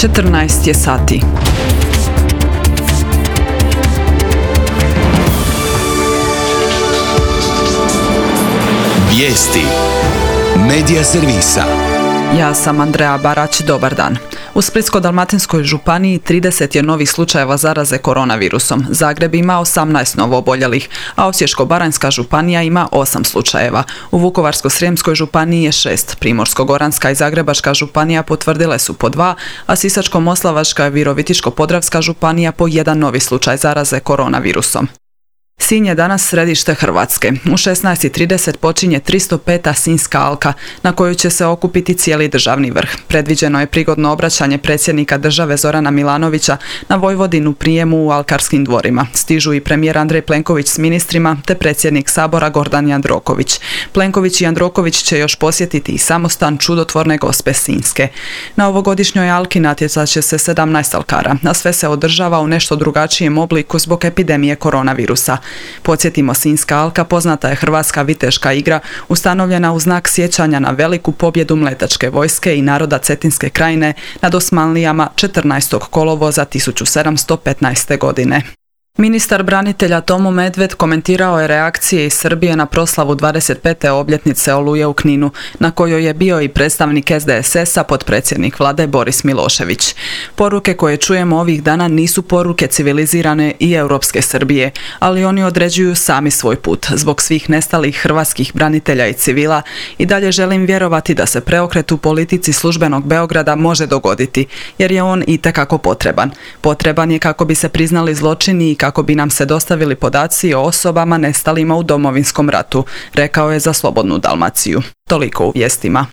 14 je sati. Vijesti Medija servisa. Ja sam Andreja Barać, dobar dan. U Splitsko-dalmatinskoj županiji 30 je novih slučajeva zaraze koronavirusom. Zagreb ima 18 novooboljelih, a Osječko-baranjska županija ima 8 slučajeva. U Vukovarsko-srijemskoj županiji je 6, Primorsko-goranska i Zagrebačka županija potvrdile su po 2, a Sisačko-moslavačka i Virovitičko-podravska županija po 1 novi slučaj zaraze koronavirusom. Sinj je danas središte Hrvatske. U 16:30 počinje 305. Sinjska alka, na koju će se okupiti cijeli državni vrh. Predviđeno je prigodno obraćanje predsjednika države Zorana Milanovića na Vojvodinu prijemu u alkarskim dvorima. Stižu i premijer Andrej Plenković s ministrima, te predsjednik Sabora Gordan Jandroković. Plenković i Jandroković će još posjetiti i samostan čudotvorne Gospe Sinjske. Na ovogodišnjoj alki natjecat će se 17 alkara, a sve se održava u nešto drugačijem obliku zbog epidemije koronavirusa. Podsjetimo, Sinjska alka poznata je hrvatska viteška igra ustanovljena u znak sjećanja na veliku pobjedu mletačke vojske i naroda Cetinske krajine nad Osmanlijama 14. kolovoza 1715. godine. Ministar branitelja Tomo Medved komentirao je reakcije iz Srbije na proslavu 25. obljetnice Oluje u Kninu, na kojoj je bio i predstavnik SDSS-a, potpredsjednik vlade Boris Milošević. Poruke koje čujemo ovih dana nisu poruke civilizirane i europske Srbije, ali oni određuju sami svoj put. Zbog svih nestalih hrvatskih branitelja i civila i dalje želim vjerovati da se preokret u politici službenog Beograda može dogoditi, jer je on itekako potreban. Potreban je kako bi se priznali zločini i kako bi nam se dostavili podaci o osobama nestalima u Domovinskom ratu, rekao je za Slobodnu Dalmaciju. Toliko u vijestima.